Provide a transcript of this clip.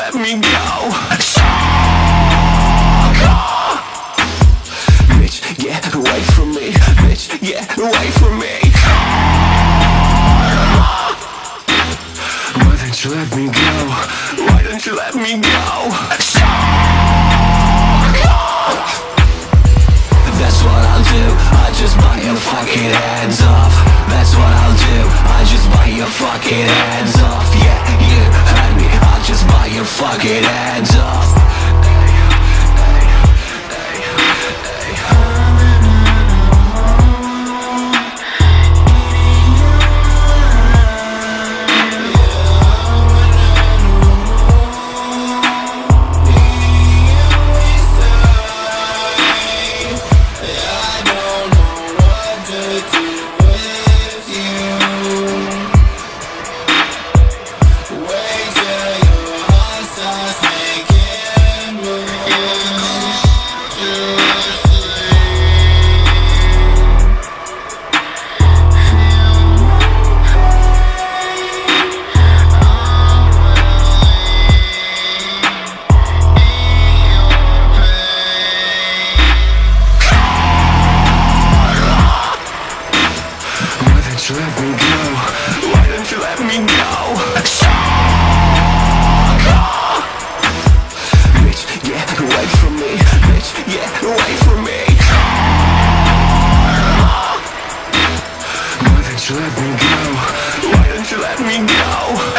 let me go? Bitch, get away from me. Bitch, get away from me. Why don't you let me go? Why don't you let me go? That's what I'll do. I just bite your fucking heads off. That's what I'll do. I just bite your fucking heads off. Yeah, you heard me. I'll just bite your fucking heads off. Let me go. Why don't you let me go? Bitch, get away from me. Bitch, get away from me. Why don't you let me go? Why don't you let me go?